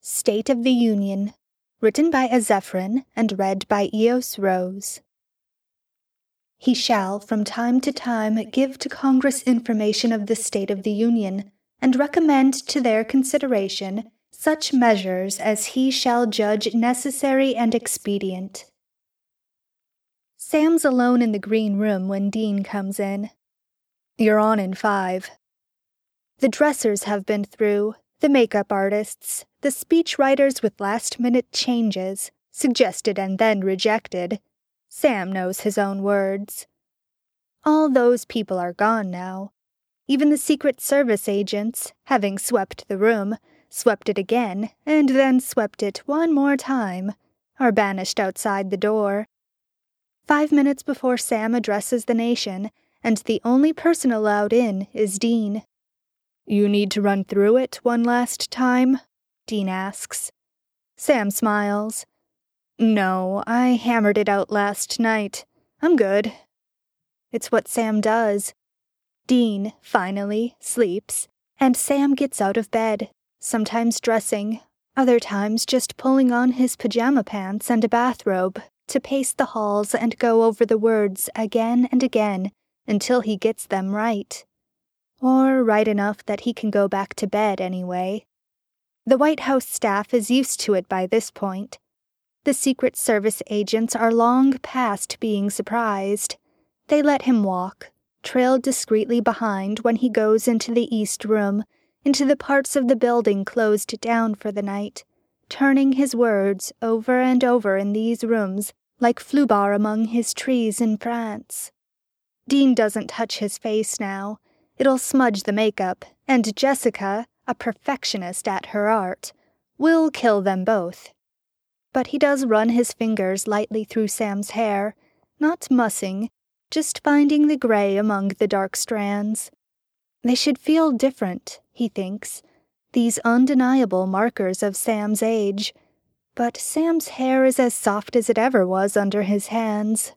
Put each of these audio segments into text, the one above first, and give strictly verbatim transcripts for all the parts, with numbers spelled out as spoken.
State of the Union, written by Azephren and read by Eos Rose. He shall from time to time give to Congress information of the State of the Union, and recommend to their consideration such measures as he shall judge necessary and expedient. Sam's alone in the green room when Dean comes in. You're on in five. The dressers have been through, the makeup artists, the speech writers with last-minute changes, suggested and then rejected. Sam knows his own words. All those people are gone now. Even the Secret Service agents, having swept the room, swept it again, and then swept it one more time, are banished outside the door. Five minutes before Sam addresses the nation, and the only person allowed in is Dean. You need to run through it one last time? Dean asks. Sam smiles. No, I hammered it out last night. I'm good. It's what Sam does. Dean, finally, sleeps, and Sam gets out of bed, sometimes dressing, other times just pulling on his pajama pants and a bathrobe to pace the halls and go over the words again and again until he gets them right. Or right enough that he can go back to bed anyway. The White House staff is used to it by this point. The Secret Service agents are long past being surprised. They let him walk, trailed discreetly behind when he goes into the East Room, into the parts of the building closed down for the night, turning his words over and over in these rooms like Flubar among his trees in France. Dean doesn't touch his face now. It'll smudge the makeup, and Jessica, a perfectionist at her art, will kill them both. But he does run his fingers lightly through Sam's hair, not mussing, just finding the gray among the dark strands. They should feel different, he thinks, these undeniable markers of Sam's age. But Sam's hair is as soft as it ever was under his hands.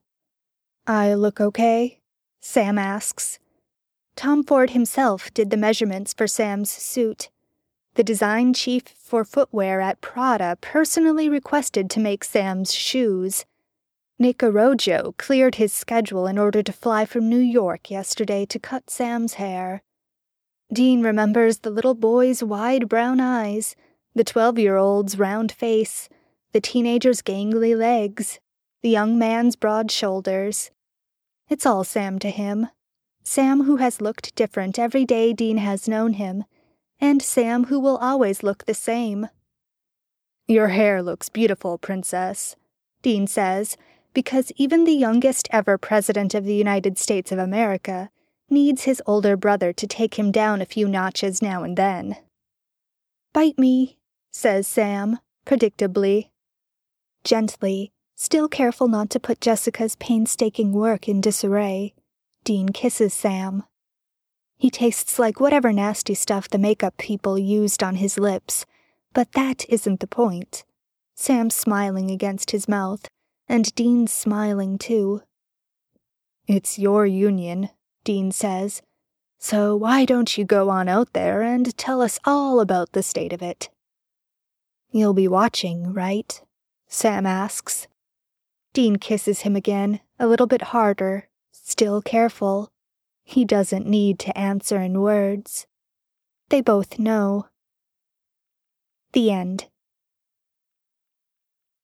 I look okay? Sam asks. Tom Ford himself did the measurements for Sam's suit. The design chief for footwear at Prada personally requested to make Sam's shoes. Nick Arrojo cleared his schedule in order to fly from New York yesterday to cut Sam's hair. Dean remembers the little boy's wide brown eyes, the twelve-year-old's round face, the teenager's gangly legs, the young man's broad shoulders. It's all Sam to him. Sam who has looked different every day Dean has known him, and Sam who will always look the same. Your hair looks beautiful, Princess, Dean says, because even the youngest ever President of the United States of America needs his older brother to take him down a few notches now and then. Bite me, says Sam, predictably. Gently, still careful not to put Jessica's painstaking work in disarray, Dean kisses Sam. He tastes like whatever nasty stuff the makeup people used on his lips, but that isn't the point. Sam's smiling against his mouth, and Dean's smiling too. It's your union, Dean says, so why don't you go on out there and tell us all about the state of it? You'll be watching, right? Sam asks. Dean kisses him again, a little bit harder, still careful. He doesn't need to answer in words. They both know. The end.